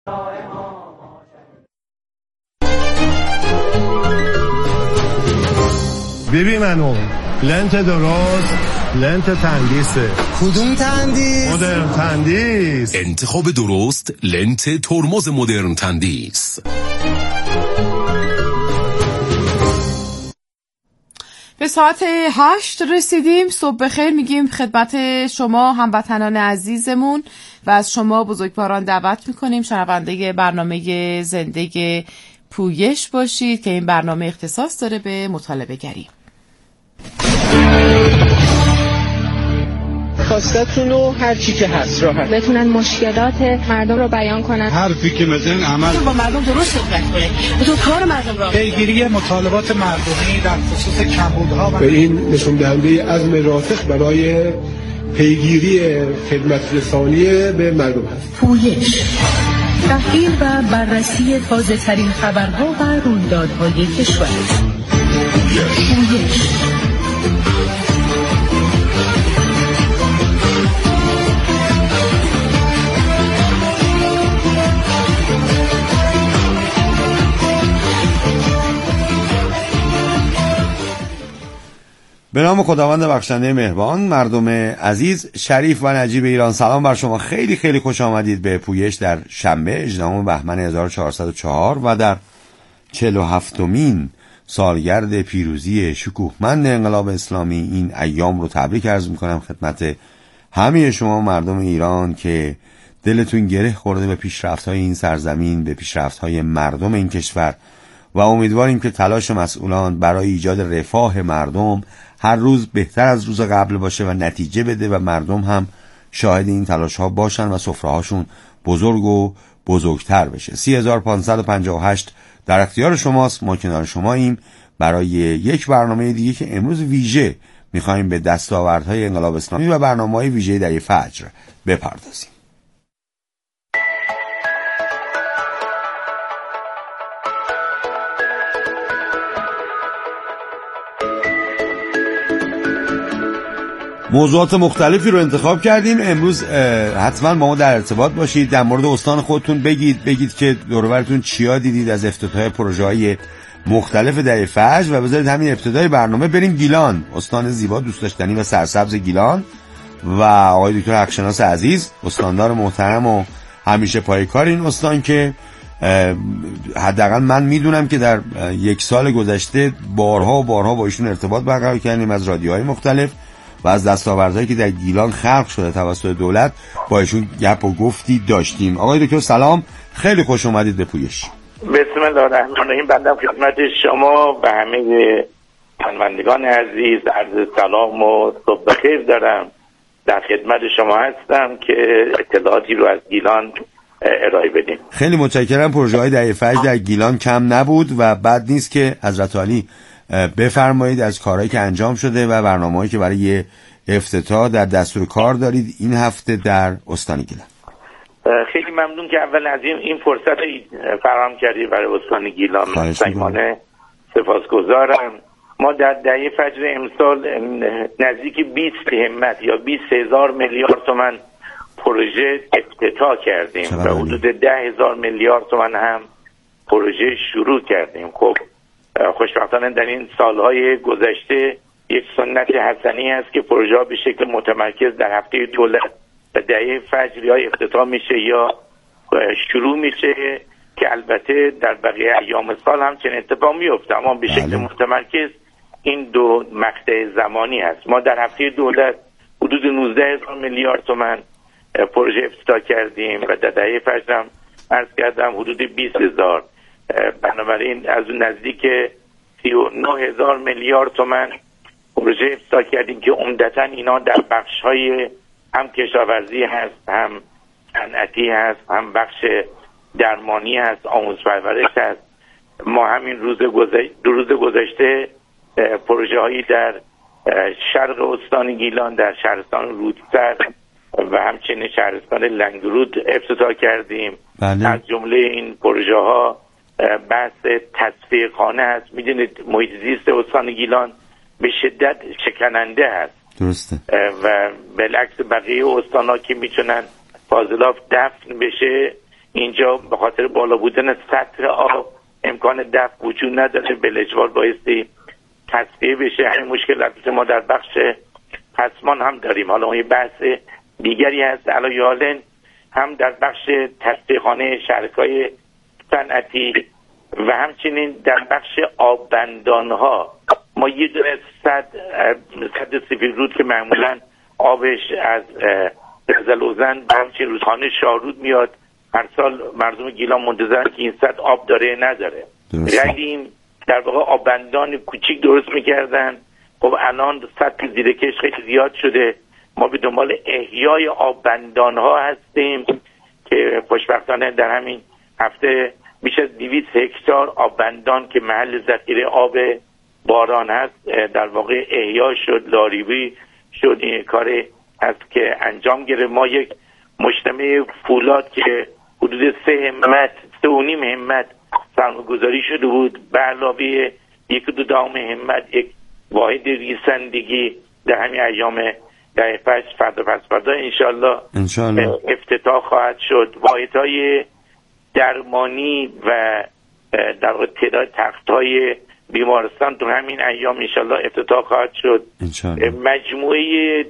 ببین منو لنت درست، لنت تندیسه. کدوم تندیس؟ مدرن تندیس. انتخاب درست لنت ترمز مدرن تندیس. به ساعت 8 رسیدیم. صبح بخیر میگیم خدمت شما هموطنان عزیزمون و از شما بزرگواران دعوت میکنیم شنونده برنامه زنده پویش باشید که این برنامه اختصاص داره به مطالبه گری. خواستتونو هر چی که هست راحت بتونن مشکلات مردم رو بیان کنن، حرفی که مثلا عمل با مردم درست صحبت کنه، تو کار مردم را پیگیری مطالبات مردمی در خصوص کمبودها و این نشون دهنده عزم راسخ برای پیگیری خدمت رسانی به مردم هست. پویش، تحلیل و بررسی تازه‌ترین خبرها و رویدادهای کشور. پویش. به نام خداوند بخشنده مهربان. مردم عزیز، شریف و نجیب ایران، سلام بر شما. خیلی خیلی خوش آمدید به پویش در شنبه 18 بهمن 1404 و در 47مین سالگرد پیروزی شکوهمند انقلاب اسلامی. این ایام رو تبریک عرض میکنم خدمت همه شما مردم ایران که دلتون گره خورده به پیشرفت‌های این سرزمین، به پیشرفت‌های مردم این کشور و امیدواریم که تلاش مسئولان برای ایجاد رفاه مردم هر روز بهتر از روز قبل باشه و نتیجه بده و مردم هم شاهد این تلاش ها باشن و سفره‌هاشون بزرگ و بزرگتر بشه. 3558 در اختیار شماست. ما کنار شماییم برای یک برنامه دیگه که امروز ویژه میخوایم به دستاوردهای انقلاب اسلامی و برنامه‌های ویژه در فجر بپردازیم. موضوعات مختلفی رو انتخاب کردیم. امروز حتما با ما در ارتباط باشید. در مورد استان خودتون بگید که دور و برتون چیا دیدید از افتتاح پروژه‌های مختلف در فجر و بذارید همین ابتدای برنامه بریم گیلان، استان زیبا دوست داشتنی و سرسبز گیلان و آقای دکتر حقشناس عزیز، استاندار محترم و همیشه پایکار این استان که حداقل من میدونم که در یک سال گذشته بارها با ایشون ارتباط برقرار کردیم از رادیوهای مختلف و از دستاوردهایی که در گیلان خلق شده توسط دولت با ایشون گپ و گفتی داشتیم. آقای دکتر سلام، خیلی خوش اومدید به پویش. بسم الله الرحمن الرحیم. بنده خدمت شما و همه شنوندگان عزیز عرض سلام و صبح بخیر دارم. در خدمت شما هستم که اطلاعاتی رو از گیلان ارائه بدیم. خیلی متشکرم. پروژه‌های در فجر در گیلان کم نبود و بد نیست که حضرت عالی بفرمایید از کارهایی که انجام شده و برنامه‌هایی که برای افتتاح در دستور کار دارید این هفته در استان گیلان. خیلی ممنون که اول از این فرصت فراهم کردید برای استان گیلان. صمیمانه سپاسگزارم. ما در دهه فجر امسال نزدیک 20 همت یا 20,000 میلیارد تومان پروژه افتتاح کردیم و حدود 10,000 میلیارد تومان هم پروژه شروع کردیم. خب خوشبختانه در این سالهای گذشته یک سنت حسنی است که پروژه به شکل متمرکز در هفته دولت و دهه فجر یا افتتاح میشه یا شروع میشه که البته در بقیه ایام سال هم چنین اتفاق میفته، اما به شکل متمرکز این دو مقطع زمانی هست. ما در هفته دولت حدود 19,000 میلیارد تومان پروژه افتتاح کردیم و در دهه فجر هم عرض کردم حدود 20,000. بنابراین از نزدیک 39,000 میلیارد تومان پروژه افتتاح کردیم که عمدتاً اینا در بخش‌های هم کشاورزی هست، هم صنعتی هست، هم بخش درمانی هست، آموزش پرورش هست. ما همین دو روز گذشته پروژه‌هایی در شرق استان گیلان در شهرستان رودسر و همچنین شهرستان لنگرود افتتاح کردیم. از جمله این پروژه‌ها بحث تصفیه خانه هست. میدونید محیط زیست استان گیلان به شدت شکننده هست. درسته. و بالعکس بقیه استان‌ها که میتونن فاضلاب دفن بشه، اینجا به خاطر بالا بودن سطح آب امکان دفع وجود نداره، به اجبار بایستی تصفیه بشه. همین مشکلات ما در بخش پسمان هم داریم. حالا یه بحث دیگری هست علیه هم در بخش تصفیه‌خانه شرکای صنعتی و همچنین در بخش آببندان‌ها ما یه دونه صد سفیدرود که معمولاً آبش از رزلوزن به همچین رودخانه شاهرود میاد، هر سال مردم گیلان منتظرن که این صد آب داره نداره. غیریم در واقع آببندان کوچیک درست میکردن. خب الان سطح زیرکش خیلی زیاد شده، ما به دنبال احیای آببندان‌ها هستیم که خوشبختانه در همین هفته بیش از 200 هکتار آببندان که محل ذخیره آب باران هست در واقع احیا شد، لاریبی شد. این کاری هست که انجام گرفت. ما یک مجتمع فولاد که حدود 3.5 همت سرمایه‌گذاری شده بود، به علاوه 1.2 همت یک واحد ریسندگی در همین ایام در فجر فردا پس فردا انشالله افتتاح خواهد شد. واحدهای درمانی و در واقع تعداد تخت‌های بیمارستان تو همین ایام انشالله افتتاح خواهد شد. مجموعه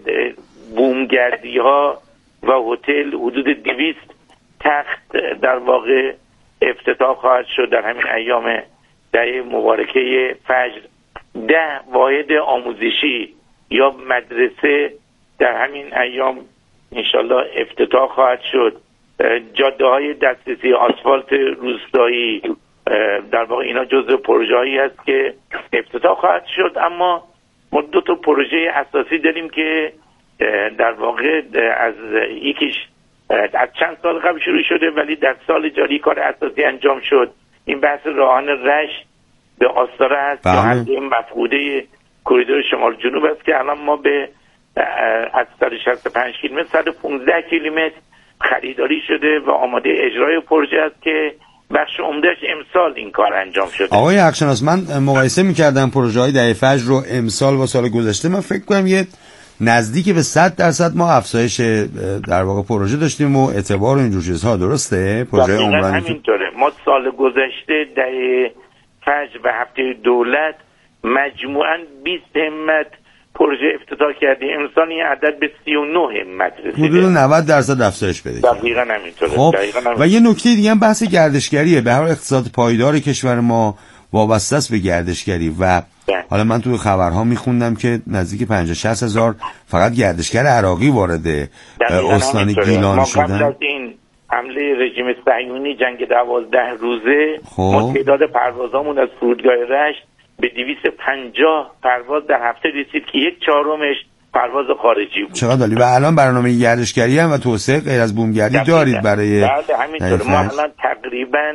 بومگردی ها و هتل حدود 200 تخت در واقع افتتاح خواهد شد در همین ایام دهه مبارکه فجر. 10 واحد آموزشی یا مدرسه در همین ایام انشالله افتتاح خواهد شد. جاده های دسترسی آسفالت روستایی در واقع اینا جزء پروژه‌ای هست که افتتاح خواهد شد. اما ما 2 تا پروژه اساسی داریم که در واقع از یکیش از چند سال قبل شروع شده ولی در سال جاری کار اساسی انجام شد. این بحث راهن رشت به آستاره هست یا حد مفقوده کریدور شمال جنوب است که الان ما به از 165 کیلومتر 115 کیلومتر خریداری شده و آماده اجرای پروژه است که بخش عمدهش امسال این کار انجام شده. آقای حقشناس، من مقایسه می‌کردم پروژه‌های دهه فجر رو امسال با سال گذشته. من فکر کنم یه نزدیک به 100% ما افزایش در واقع پروژه داشتیم و اعتبار و اینجور چیزها. درسته؟ پروژه عمرانی همینطوره. ما سال گذشته دهه فجر و هفته دولت مجموعاً 20 همت پروژه افتتاح کردیم. امسال این عدد به 39 همت رسیده. حدود 90% افزایش پیدا کرد. دقیقاً همینطوره. خب و یه نکته دیگه هم بحث گردشگریه. به هر حال اقتصاد پایدار کشور ما وابسته است به گردشگری و حالا من تو خبرها میخوندم که نزدیک 50-60 هزار فقط گردشگر عراقی وارد استان گیلان شدن. قبل از این حمله رژیم صهیونی جنگ 12 روزه ما تعداد پروازامون از فرودگاه رشت به 250 پرواز در هفته رسید که 1/4 پرواز خارجی بود. چقدر عالی. و الان برنامه گردشگری هم و توسعه غیر از بومگردی دارید برای بله همینطوره. ما الان تقریبا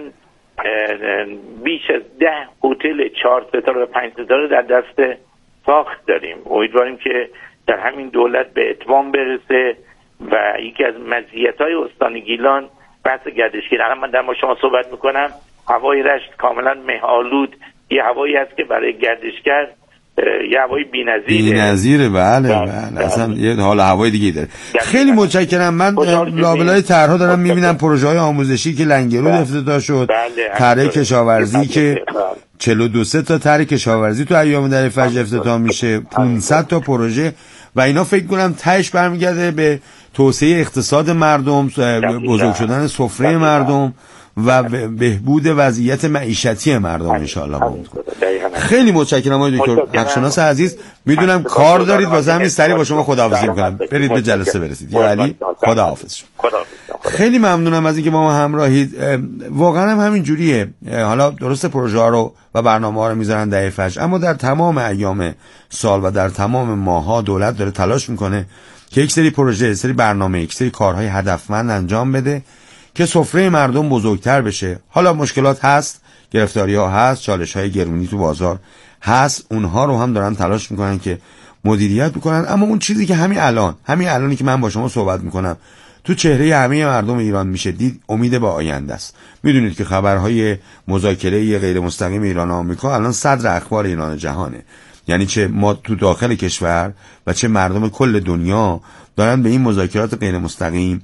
بیش از 10 هتل 4 ستاره و 5 ستاره در دست ساخت داریم. امیدواریم که در همین دولت به اتمام برسه و یکی از مزیت‌های استان گیلان بحث گردشگری. الان من در ما شما صحبت میکنم، هوای رشت کاملا مه‌آلود، یه هوایی هست که برای گردشگر یه هوای بی‌نظیره. بله اصلا یه حال هوای دیگه داره. خیلی متشکرم. من لابلای طرح‌ها دارم میبینم پروژه‌های آموزشی که لنگرود افتتاح شد، طرح کشاورزی که 42 تا طرح کشاورزی تو ایام در فجر افتتاح میشه، 500 تا پروژه و اینا فکر کنم تهش برمیگرده به توسعه اقتصاد مردم، بزرگ شدن سفره مردم و بهبود وضعیت معیشتی مردم ان شاء الله. خیلی متشکرم آقای دکتر حقشناس عزیز. میدونم کار دارید واسه همین سریع با شما خداحافظی می‌کنم. برید به جلسه برسید. یا علی خداحافظ. خیلی ممنونم از اینکه با ما همراهید. واقعا هم همین جوریه. حالا درست پروژه ها رو و برنامه‌ها رو میذارن دهه فجر، اما در تمام ایام سال و در تمام ماه‌ها دولت داره تلاش میکنه که یک سری پروژه، یک سری برنامه، یک سری کارهای هدفمند انجام بده که سفره مردم بزرگتر بشه. حالا مشکلات هست، گرفتاری‌ها هست، چالش‌های گرونی تو بازار هست، اونها رو هم دارن تلاش میکنن که مدیریت بکنن. اما اون چیزی که همین الانی که من با شما صحبت میکنم تو چهره همه مردم ایران میشه دید، امید به آینده است. میدونید که خبرهای مذاکره غیر مستقیم ایران و آمریکا الان صدر اخبار ایران و جهانه. یعنی چه ما تو داخل کشور و چه مردم کل دنیا دارن به این مذاکرات غیر مستقیم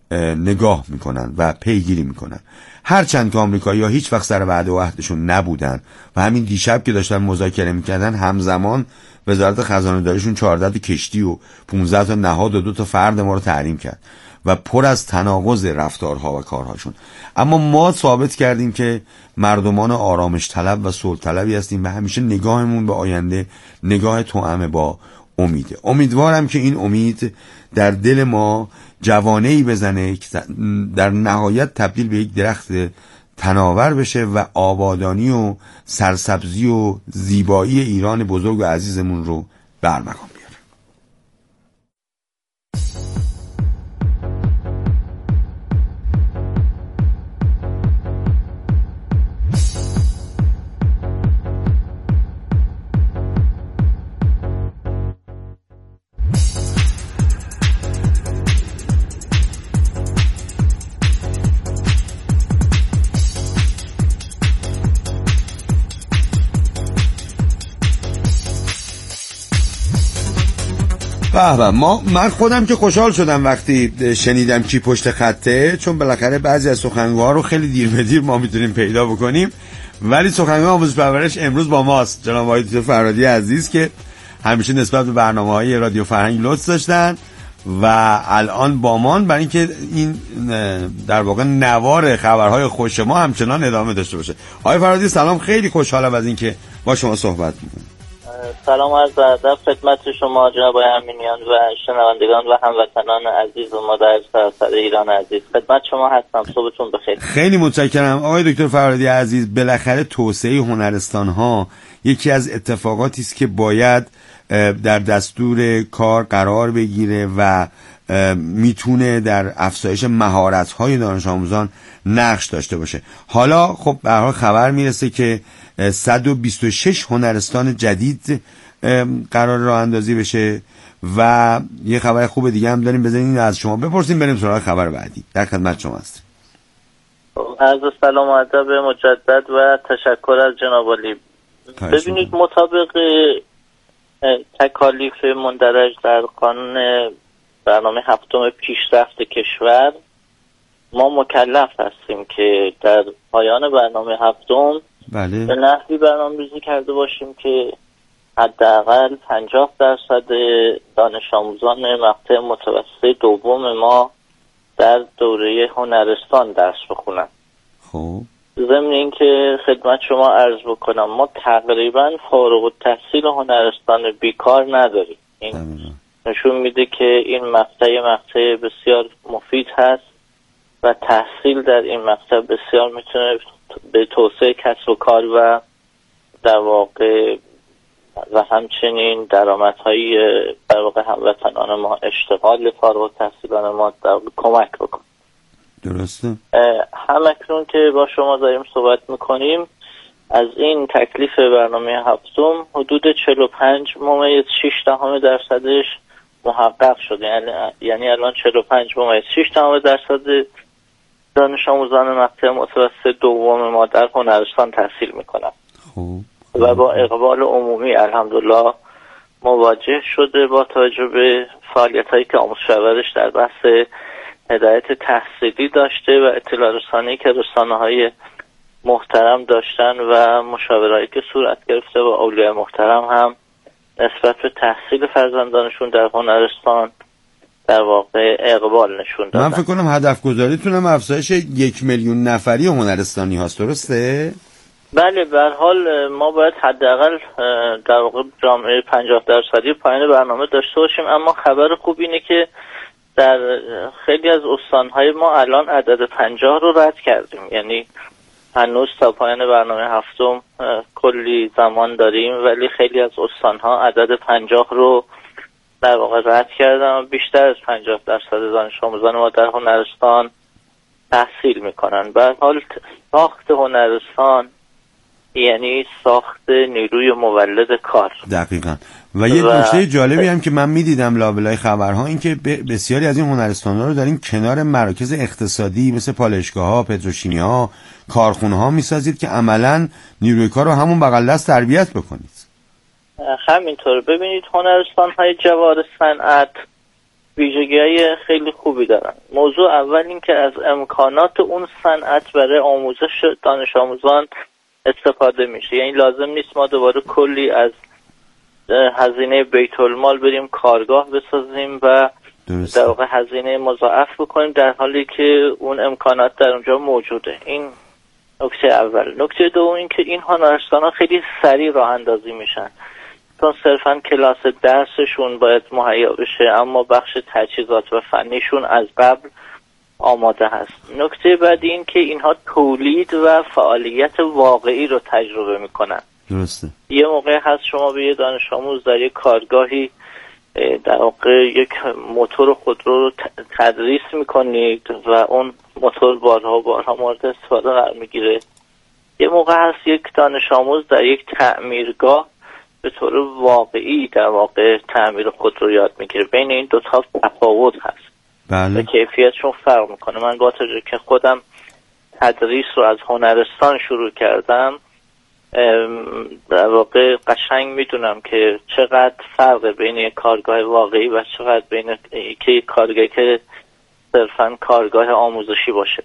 نگاه میکنن و پیگیری میکنن. هرچند که آمریکایی‌ها هیچ وقت سر وعده و عهدشون نبودن و همین دیشب که داشتن مذاکره میکردن همزمان وزارت خزانه داریشون 14 کشتی و 15 تا نهاد و 2 تا فرد ما رو تحریم کرد و پر از تناقض رفتارها و کارهاشون. اما ما ثابت کردیم که مردمان آرامش طلب و صلح طلبی هستیم و همیشه نگاهمون به آینده نگاه توأم با امیده. امیدوارم که این امید در دل ما جوانه‌ای بزنه که در نهایت تبدیل به یک درخت تناور بشه و آبادانی و سرسبزی و زیبایی ایران بزرگ و عزیزمون رو برمقام بیاره. من خودم که خوشحال شدم وقتی شنیدم کی پشت خطه، چون بالاخره بعضی از سخنگوها رو خیلی دیر به دیر ما میتونیم پیدا بکنیم، ولی سخنگوی آموزش پرورش امروز با ماست، جناب آقای دکتر فرهادی عزیز که همیشه نسبت به برنامه‌های رادیو فرهنگ لطف داشتن و الان با مان، برای اینکه این در واقع نوار خبرهای خوش ما همچنان ادامه داشته باشه. آقای فرهادی سلام، خیلی خوشحالم از اینکه با شما صحبت می‌کنم. سلام عرض ادب خدمت شما جناب آقای امینیان و شنوندگان و هموطنان عزیز و ما در سراسر ایران عزیز. خدمت شما هستم، صبحتون بخیر. خیلی متشکرم آقای دکتر فرهادی عزیز. بالاخره توسعه هنرستان ها یکی از اتفاقاتی است که باید در دستور کار قرار بگیره و میتونه در افزایش مهارت‌های دانش آموزان نقش داشته باشه. حالا خب به هر حال خبر میرسه که 126 هنرستان جدید قرار راه اندازی بشه و یه خبر خوب دیگه هم داریم، بزنین از شما بپرسیم بریم سراغ خبر بعدی. در خدمت شما هستیم. عرض سلام و ادب مجدد و تشکر از جناب عالی. ببینید مطابق تکالیف مندرج در قانون برنامه هفتم پیشرفت کشور ما مکلف هستیم که در پایان برنامه هفتم بله به نحوی برنامه‌ریزی کرده باشیم که حداقل 50% دانش آموزان مقطع متوسط دوم ما در دوره هنرستان درس بخونن. خب ضمن اینکه خدمت شما عرض بکنم ما تقریبا فارغ التحصیل هنرستان بیکار نداریم. این نشون میده که این مقطع بسیار مفید هست و تحصیل در این مقطع بسیار میتونه به توسعه کسب و کار و در واقع و همچنین درآمدهای در واقع هموطنان ما، اشتغال فارغ التحصیلان ما در واقع کمک بکنه. درسته. همکنون که با شما داریم صحبت میکنیم از این تکلیف برنامه هفتم حدود 45.6% محقق شده، یعنی الان 45.6% دانش آموزان مقطع متوسط دوم ما در هنرستان تحصیل میکنن و با اقبال عمومی الحمدلله مواجه شده با توجه به فعالیت‌هایی که آموزش پرورش در بحث هدایت تحصیلی داشته و اطلاع رسانی که رسانه‌های محترم داشتن و مشاورهایی که صورت گرفته با اولیاء محترم هم نسبت به تحصیل فرزندانشون در هنرستان در واقع اقبال نشون دادن. من فکر کنم هدف گذاریتونم افزایش 1 میلیون نفری هنرستانی هاست، درسته؟ بله، به هر حال ما باید حداقل در واقع جامعه 50% پایان برنامه داشته باشیم، اما خبر خوب اینه که در خیلی از استانهای ما الان عدد 50 رو رد کردیم، یعنی هنوز تا پایان برنامه هفتم کلی زمان داریم ولی خیلی از استانها عدد 50 رو در واقع رد کردن و بیشتر از 50% دانش آموزان ما در هنرستان تحصیل میکنن. به هر حال ساخت هنرستان یعنی ساخت نیروی مولد کار. دقیقاً. و یه نکته جالبی هم که من میدیدم لابلای خبرها این که بسیاری از این هنرستان‌ها رو دارین کنار مراکز اقتصادی مثل پالایشگاه‌ها، پتروشیمی‌ها، کارخونه‌ها میسازید که عملاً نیروی کار رو همون بغل دست تربیت بکنید. همینطور. ببینید هنرستان‌های جوار صنعت ویژگی‌های خیلی خوبی دارن. موضوع اول این که از امکانات اون صنعت برای آموزش دانش آموزان استفاده میشه. یعنی لازم نیست ما دوباره کلی از هزینه بیت المال بریم کارگاه بسازیم و در واقع هزینه مضاعف بکنیم در حالی که اون امکانات در اونجا موجوده. این نکته اول. نکته دوم این که این هنرستان‌ها خیلی سریع راه اندازی میشن، چون صرفا کلاس درسشون باید مهیا بشه اما بخش تجهیزات و فنیشون از قبل آماده هست. نکته بعدی این که اینها تولید و فعالیت واقعی رو تجربه میکنن. درسته. یه موقع هست شما به یه دانش آموز در یک کارگاهی در واقع یک موتور خودرو رو تدریس میکنید و اون موتور بارها مورد استفاده قرار میگیره. یه موقع هست یک دانش آموز در یک تعمیرگاه به طور واقعی در واقع تعمیر خودرو یاد میگیره. بین این دو تا تفاوت هست. بله. و کیفیتشون فرق میکنه. من با توجه که خودم تدریس رو از هنرستان شروع کردم در واقع قشنگ میدونم که چقدر فرق بین یک کارگاه واقعی و چقدر بین یک کارگاهی که صرفاً کارگاه آموزشی باشه.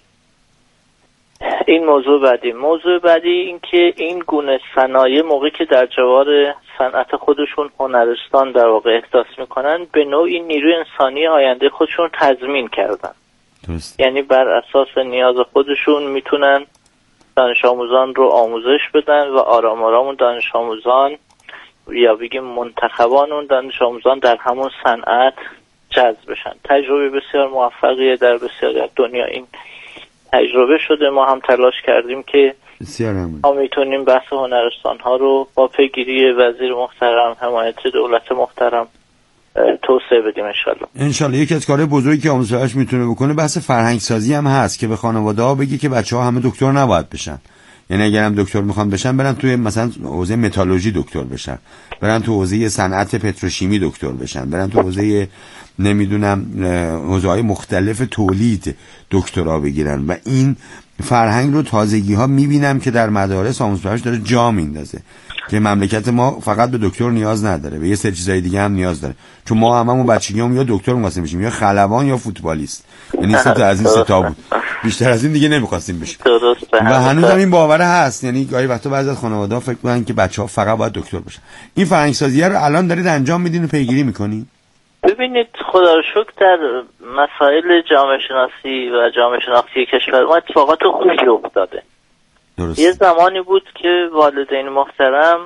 این موضوع بعدی این که این گونه صنایع موقعی که در جوار صنعت خودشون هنرستان در واقع احداث میکنن به نوعی نیروی انسانی آینده خودشون تضمین کردن. درست. یعنی بر اساس نیاز خودشون میتونن دانش آموزان رو آموزش بدن و آرام آرام اون دانش آموزان یا بگیم منتخبان اون دانش آموزان در همون صنعت جذب بشن. تجربه بسیار موفقیه در بسیاری از دنیا این تجربه شده. ما هم تلاش کردیم که ما میتونیم بحث هنرستان ها رو با پیگیری وزیر محترم، حمایت دولت محترم توسعه بدیم انشالله. یکی از کارهای بزرگی که آموزش پرورش میتونه بکنه بحث فرهنگ سازی هم هست که به خانواده ها بگی که بچه ها همه دکتر نباید بشن. یعنی اگر هم دکتر میخوان بشن برن توی مثلا حوزه متالورژی دکتر بشن، برن تو حوزه صنعت پتروشیمی دکتر بشن، برن تو حوزه نمیدونم حوزه‌های مختلف تولید دکترا بگیرن. و این فرهنگ رو تازگی ها میبینم که در مدارس آموزش پرورش داره جا میندازه که مملکت ما فقط به دکتر نیاز نداره، به یه سری چیزای دیگه هم نیاز داره. چون ما هممون بچگیام یا دکتر می‌خواستیم بشیم یا خلبان یا فوتبالیست. یعنی سه تا از این سه تا بود. بیشتر از این دیگه نمی‌خواستیم بشیم. و هنوزم این باور هست. یعنی گاهی وقتا بعضی از خانواده‌ها فکر می‌کنن که بچه‌ها فقط باید دکتر بشن. این فرهنگ‌سازی رو الان دارید انجام میدین و پیگیری می‌کنید؟ ببینید خدا رو شکر در مسائل جامعه شناسی و جامعه شناختی کشور ما اتفاقات خوبی افتاده. درست. یه زمانی بود که والدین محترم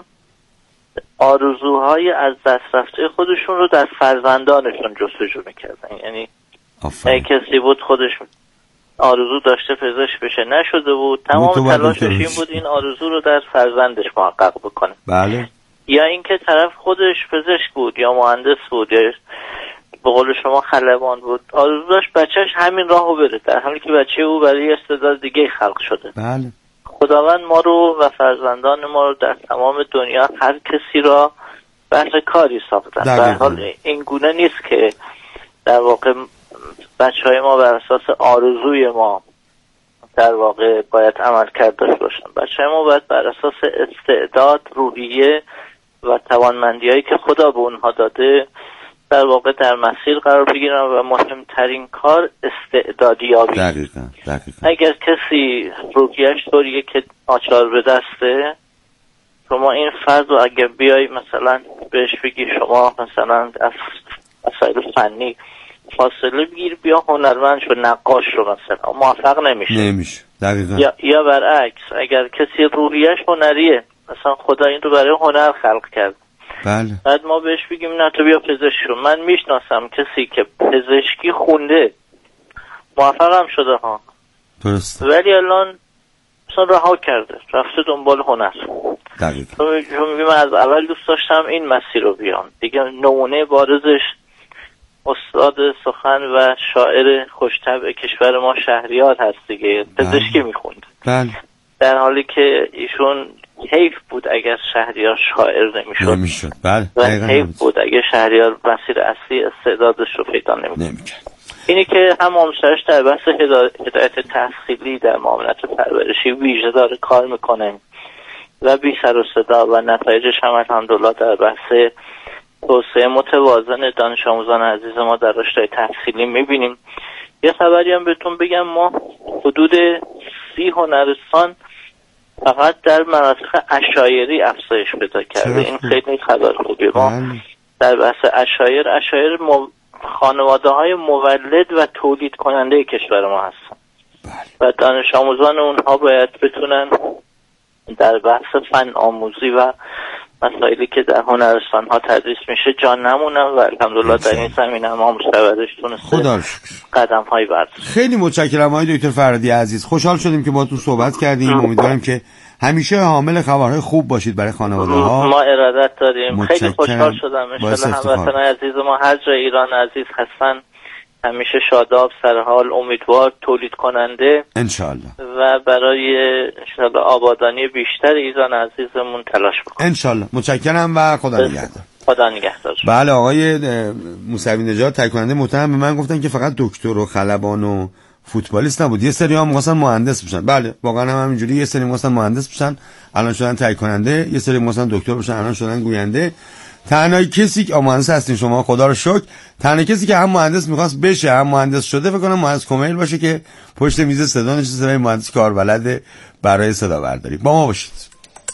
آرزوهای از دست رفته خودشون رو در فرزندانشون جستجو میکردن. یعنی کسی بود خودش آرزو داشته پزشک بشه نشده بود، تمام تلاشش این بود این آرزو رو در فرزندش محقق بکنه. بله. یا اینکه طرف خودش پزشک بود یا مهندس بود یا به قول شما خلبان بود، آرزو داشت بچهش همین راهو بره در حالی که بچه او برای استعداد دیگه خلق شده. بله. خداوند ما رو و فرزندان ما رو در تمام دنیا هر کسی را بهر کاری ساختن. در حال این گونه نیست که در واقع بچهای ما بر اساس آرزوی ما در واقع باید عمل کرد داشته باشن. بچهای ما باید بر اساس استعداد، روحیه و توانمندی‌هایی که خدا به اونها داده در واقع در مسیر قرار بگیرن و مهمترین کار استعدادیابی. دقیقاً. اگر کسی روحیه‌اش طوریه که آچار به دسته، شما این فرد رو اگر بیای مثلا بهش بگی شما مثلا از مسائل فنی فاصله بگیر بیا هنرمند شو، نقاش رو مثلا، موفق نمیشه. دقیقاً. یا برعکس اگر کسی روحیه‌اش هنریه، مثلا خدا این رو برای هنر خلق کرد، بله. بعد ما بهش بگیم نه تو بیا پزشک شو. من میشناسم کسی که پزشکی خونده موفقم شده ها، درست، ولی الان مثلا رها کرده رفته دنبال هنر. دقیقاً. چون من از اول دوست داشتم این مسیر رو بیام دیگه. نمونه بارزش استاد سخن و شاعر خوش‌طبع کشور ما شهریار هست دیگه، پزشکی میخوند. بله. در حالی که ایشون حیف بود اگر شهریار شاعر نمیشد. بله. و حیف بود اگر شهریار مسیر اصلی استعدادش رو پیدا نمیکرد. اینی که هم آموزش در بحث هدایت تحصیلی در معاملات پرورشی ویژه داره کار میکنه و بی سر و صدا و نتایجش هم الحمدلله در بحث توسعه متوازن دانش آموزان عزیز ما در رشته تحصیلی میبینیم. یه خبری هم بهتون بگم، ما حدود 30 هنرستان فقط در مناطق عشایری افزایش پیدا کرده. این خیلی خبر خوبیه. ما در بحث عشایر خانواده های مولد و تولید کننده کشور ما هستن و دانش آموزان اونها باید بتونن در بحث فن آموزی و مسائلی که در هنرستان ها تدریس میشه جان نمونن و الحمدلله در این زمینه ما مستودش تونسته قدم هایی برداشت. خیلی متشکرم آقای دکتر فرهادی عزیز. خوشحال شدیم که باهاتون صحبت کردیم. امیدوارم که همیشه حامل خبرهای خوب باشید برای خانواده ها. ما ارادت داریم. خیلی خوشحال شدم. ان شاء الله هموطنان عزیز ما هر جای ایران عزیز هستن همیشه شاداب، سرحال، امیدوار، تولید کننده انشالله و برای انشالله آبادانی بیشتر ایران عزیزمون تلاش بکنیم انشالله. متشکرم و خدا نگهدار. خدا نگهدار. بله آقای موسوی نژاد تهیه کننده محترم به من گفتن که فقط دکتر و خلبان و فوتبالیست نبود، یه سری ها می‌خواستن مهندس بشن. بله واقعا هم همینجوری، یه سری می‌خواستن مهندس بشن الان شدن تهیه کننده، یه سری می‌خواستن دکتر بشن الان شدن گوینده. تنها کسی که مهندس هستین شما خدا رو شکر، تنها کسی که هم مهندس می‌خواست بشه هم مهندس شده فکر کنم مهندس کمیل باشه که پشت میز صدا نشسته، مهندس کاربلد برای صدا برداری. با ما باشید.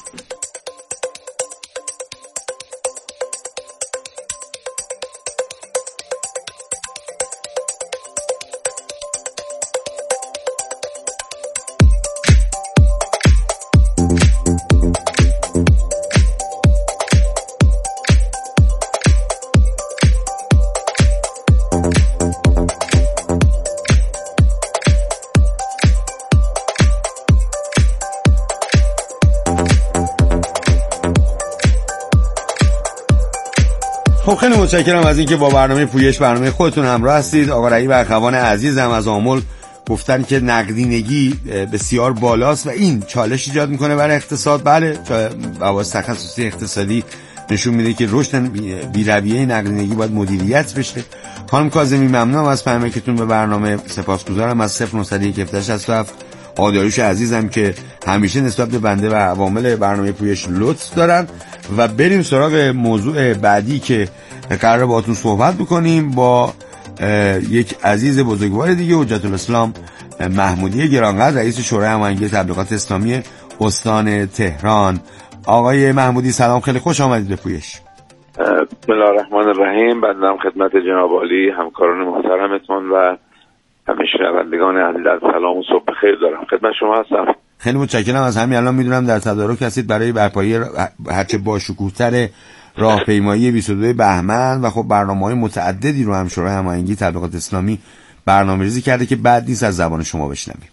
خب خیلی متشکرم از اینکه با برنامه پویش برنامه خودتون همراه هستید. آقا رعیب اخوان عزیزم از آمل گفتن که نقدینگی بسیار بالاست و این چالش ایجاد میکنه برای اقتصاد. بله بحث تخصصی اقتصادی نشون میده که رشد بی‌رویه نقدینگی باید مدیریت بشه. خانم کاظمی ممنونم از پیامکتون به برنامه، سپاسگزارم از 0917 آدایش عزیزم که همیشه نسبت به بنده و عوامل برنامه پویش لطف دارن. و بریم سراغ موضوع بعدی که قراره باهاتون صحبت بکنیم با یک عزیز بزرگوار دیگه، حجت الاسلام محمودی گرانقدر، رئیس شورای هماهنگی تبلیغات اسلامی استان تهران. آقای محمودی سلام، خیلی خوش آمدید به پویش. بسم الله الرحمن الرحیم. بنده خدمت جناب عالی همکاران محترمتون و همه شنوندگان عزیز سلام و صبح بخیر دارم. خدمت شما هستم. خیلی متشکرم. از همین الان میدونم در تدارک هستید برای برپایی هرچه باشکوه‌تر راهپیمایی 22 بهمن و خب برنامه‌های متعددی رو هم شورای هماهنگی تبلیغات اسلامی برنامه‌ریزی کرده که بعد نیست از زبان شما بشنویم.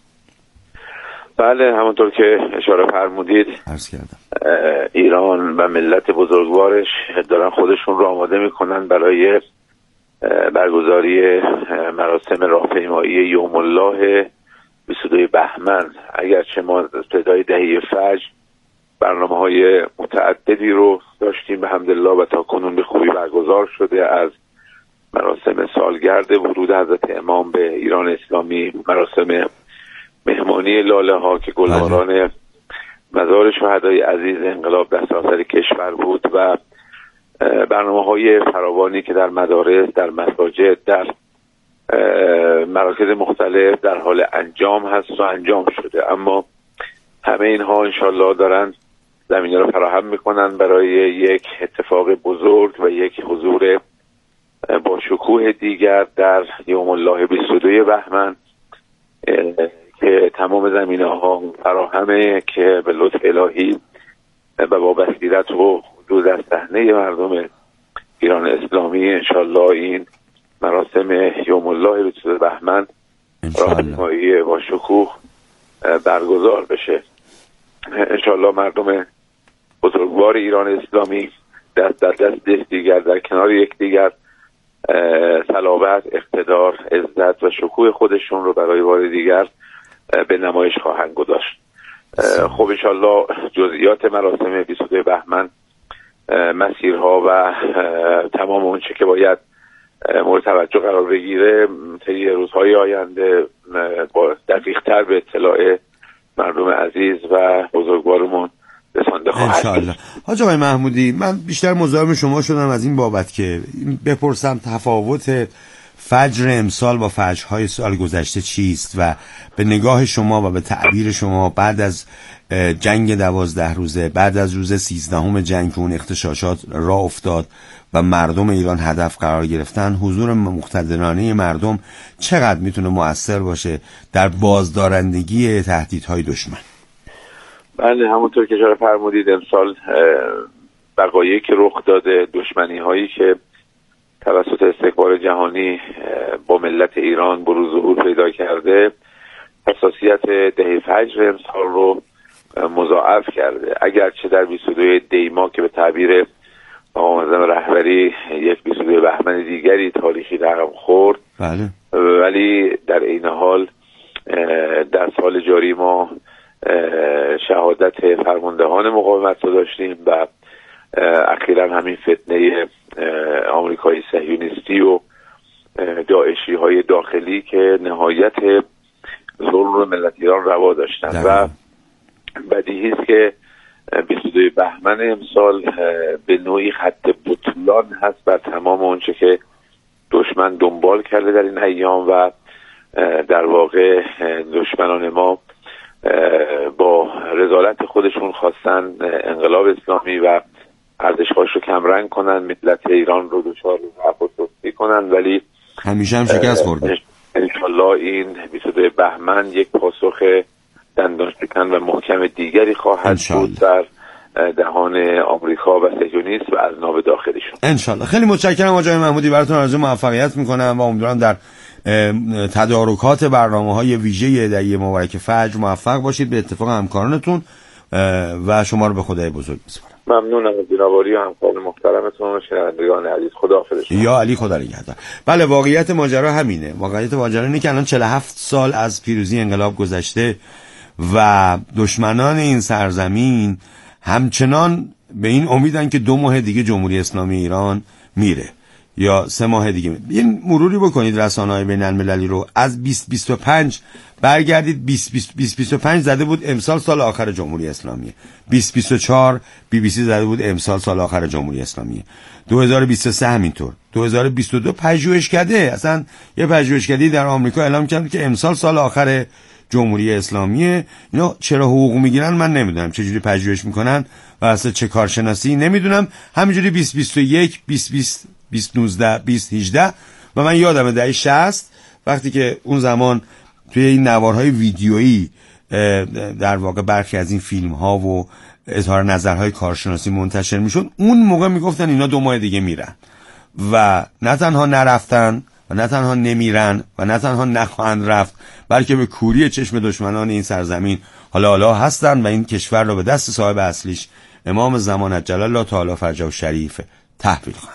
بله همونطور که اشاره فرمودید عرض کردم ایران و ملت بزرگوارش دارن خودشون رو آماده میکنن برای برگزاری مراسم راهپیمایی یوم الله 22 بهمن. اگرچه ما ابتدای دهه فجر برنامه‌های متعددی رو داشتیم به حمدالله و تا کنون به خوبی برگزار شده، از مراسم سالگرد ورود حضرت امام به ایران اسلامی، مراسم مهمانی لاله ها که گلباران مزار شهدای عزیز انقلاب در سراسر کشور بود و برنامه‌های فراوانی که در مدارس، در مساجد، در مراکز مختلف در حال انجام هست و انجام شده. اما همه اینها انشالله دارن زمینه رو فراهم میکنن برای یک اتفاق بزرگ و یک حضور با شکوه دیگر در یوم الله 22 بهمن که تمام زمینه ها فراهمه که به لطف الهی و با بصیرت و حضور در صحنه مردم ایران اسلامی انشالله این مراسم یوم الله 22 بهمن راهپیمایی با شکوه برگزار بشه. انشالله مردم بزرگوار ایران اسلامی دست در دست دیگر در کنار یکدیگر صلابت، اقتدار، عزت و شکوه خودشون رو برای بار دیگر به نمایش خواهند گذاشت. خب انشالله جزئیات مراسم 22 بهمن، مسیرها و تمام اونچه که باید مورد توجه قرار بگیره طی روزهای آینده با دقیق‌تر به اطلاع مردم عزیز و بزرگوارمون رسانده خواهد. انشالله. حاج آقای محمودی، من بیشتر مزاحم شما شدم از این بابت که بپرسم تفاوت فجر امسال با فجرهای سال گذشته چیست و به نگاه شما و به تعبیر شما بعد از جنگ 12 روزه، بعد از روز 13 جنگ که اون اغتشاشات راه افتاد و مردم ایران هدف قرار گرفتن، حضور مقتدرانه مردم چقدر میتونه مؤثر باشه در بازدارندگی تهدیدهای دشمن؟ بله، همونطور که اشاره فرمودید امسال وقایعی که رخ داده، دشمنی هایی که توسط استکبار جهانی با ملت ایران بروز ظهور پیدا کرده، حساسیت دهه فجر امسال رو مضاعف کرده. اگرچه در 22 دیما که به تعبیر آقا معظم رهبری یک 22 بهمن دیگری تاریخی رقم خورد، بله، ولی در این حال در سال جاری ما شهادت فرماندهان مقاومت رو داشتیم و اخیراً همین فتنه آمریکایی صهیونیستی و داعشی های داخلی که نهایت ظلم رو ملت ایران روا داشتن و بدیهی است که 22 بهمن امسال به نوعی خط بطلان هست بر تمام اونچه که دشمن دنبال کرده در این ایام و در واقع دشمنان ما با رذالت خودشون خواستن انقلاب اسلامی و ارزش‌هاش رو کمرنگ کنن، ملت ایران رو دچار ضعف و سستی کنن، ولی همیشه هم شکست خورده. انشالله این 22 بهمن یک پاسخ دندان شکن و محکم دیگری خواهد بود در دهان آمریکا و صهیونیست و اذناب داخلیشون. انشالله. خیلی متشکرم آقای محمودی، براتون آرزوی موفقیت میکنم و امیدوارم در تدارکات برنامه‌های ویژه دهه مبارک فجر موفق باشید. به اتفاق همکارانتون و شما رو به خدای بزرگ میسپارم. ممنونم از جنابعالی و همکار محترمتون و شنوندگان عزیز. خداحافظ. یا علی، خدا نگهدار. بله، واقعیت ماجرا همینه. واقعیت ماجرا اینه که الان 47 سال از پیروزی انقلاب گذشته و دشمنان این سرزمین همچنان به این امیدن که 2 ماه دیگه جمهوری اسلامی ایران میره یا 3 ماه دیگه. این مروری بکنید رسانه‌های بین‌المللی رو. از 2025 برگردید، 2025 زده بود امسال سال آخر جمهوری اسلامیه. 2024 BBC زده بود امسال سال آخر جمهوری اسلامیه. 2023 همینطور. 2022 پژوهشکده، اصلا یه پژوهشکده در آمریکا اعلام کرد که امسال سال آخر جمهوری اسلامیه. اینا چرا حقوق میگیرن من نمیدونم، چه جوری پژوهش میکنن و اصلا چه کارشناسی نمیدونم. همینجوری 2021 2020 2019 2018 و من یادم دهه 60 وقتی که اون زمان توی این نوارهای ویدیویی در واقع برخی از این فیلم ها و اظهار نظرهای کارشناسی منتشر میشد، اون موقع میگفتن اینا 2 ماه دیگه میرن و نه تنها نرفتن و نه تنها نمیرن و نه تنها نخواهند رفت، بلکه به کوری چشم دشمنان این سرزمین حالا هستن و این کشور رو به دست صاحب اصلیش امام زمان عجل الله تعالی فرجه و شریف تحویل خواهند.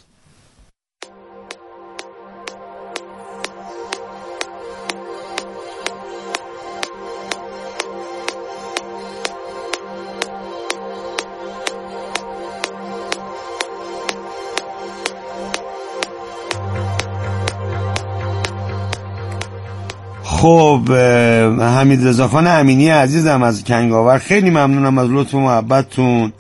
خب حمید رضا خان امینی عزیزم از کنگاور، خیلی ممنونم از لطف و محبتتون.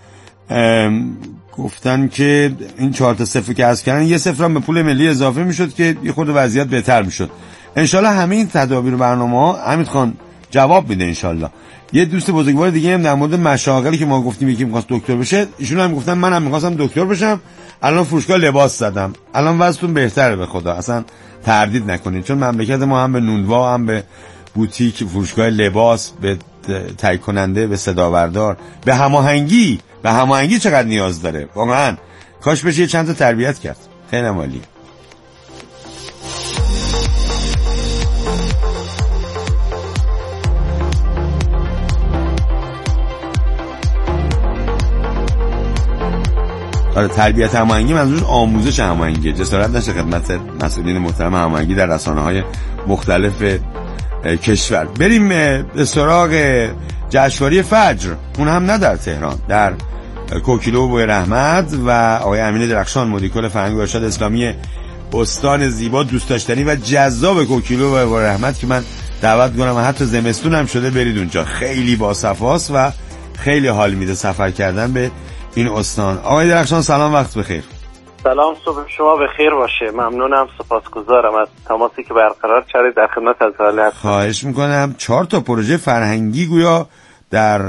گفتن که این 4 تا صفر که حذف کردن 1 صفر هم به پول ملی اضافه میشد که یه خود وضعیت بهتر میشد. انشالله همه این تدابیر برنامه‌ها حمید خان جواب میده انشالله. یه دوست بزرگوار دیگه هم در مورد مشاغلی که ما گفتیم یکی می‌خواست دکتر بشه، ایشون هم گفتن منم می‌خواستم دکتر بشم، الان فروشگاه لباس زدم، الان وضعتون بهتره به خدا، اصلا تردید نکنید، چون مملکت ما هم به نونوا، هم به بوتیک، فروشگاه لباس، به تهیه کننده، به صداوردار، به هماهنگی چقدر نیاز داره واقعا. کاش بشه چند تا تربیت کرد. خیلی عالی. آره، تربیت هماهنگی منظورش آموزش هماهنگی، جسارت نشه خدمت مسئولین محترم هماهنگی در رسانه‌های مختلف کشور. بریم به سراغ جشنواره فجر. اون هم نه در تهران، در کوکیلو و بوی رحمت و آقای امین درخشان مدیرکل فرهنگ و ارشاد اسلامی استان زیبا، دوست داشتنی و جذاب کوکیلو و بوی رحمت که من دعوت می‌کنم و حتی زمستون هم شده برید اونجا، خیلی باصفاست و خیلی حال میده سفر کردن به این استان. آقای درخشان سلام، وقت بخیر. سلام، صبح شما بخیر باشه. ممنونم، سپاسگزارم از تماسی که برقرار کردید. در خدمت از حال هستم. خواهش میکنم. 4 تا پروژه فرهنگی گویا در